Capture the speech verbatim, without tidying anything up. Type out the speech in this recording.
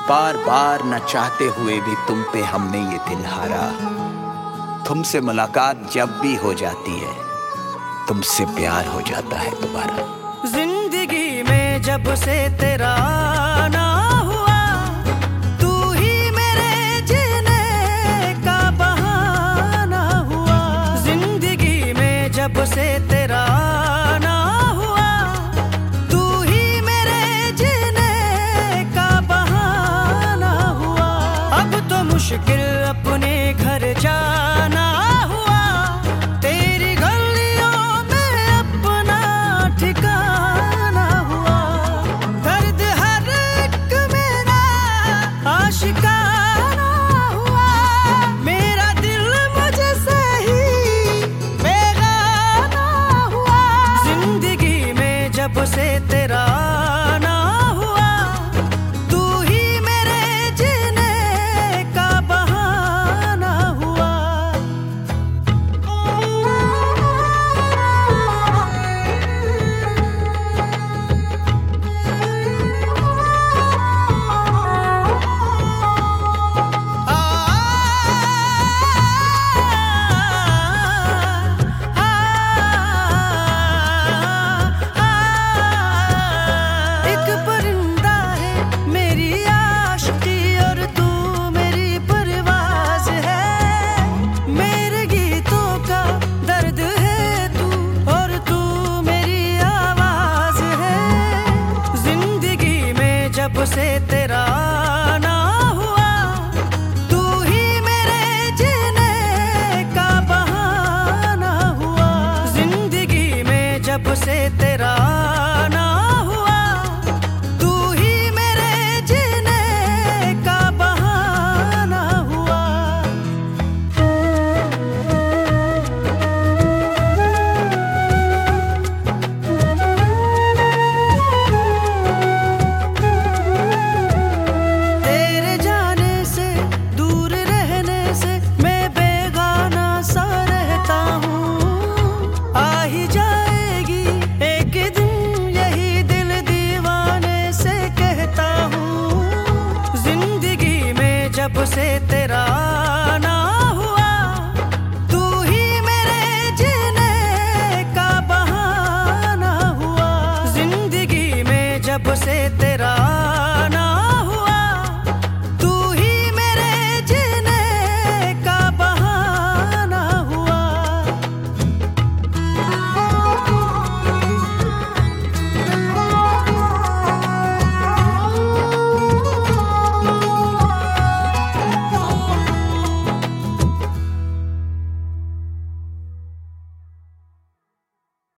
बार बार न चाहते हुए भी तुम पे हमने ये दिल हारा। तुमसे मुलाकात जब भी हो जाती है, तुमसे प्यार हो जाता है दोबारा। जिंदगी में जब से तेरा आना हुआ, तू ही मेरे जीने का बहाना हुआ। जिंदगी में जब से तेरा आना हुआ, तू ही मेरे जीने का बहाना हुआ। अब तो मुश्किल अपने घर जाना हुआ, तेरी गलियों में अपना ठिकाना हुआ। दर्द हर एक मेरा आशिकाना हुआ, मेरा दिल मुझसे ही बेगाना हुआ। जिंदगी में जब से तेरा आना हुआ, तू ही मेरे जीने का बहाना हुआ। एक परिंदा है मेरी आशिकी और तू मेरी परवाज़ है। मेरे गीतों का दर्द है तू और तू मेरी आवाज़ है। जिंदगी में जब से तेरा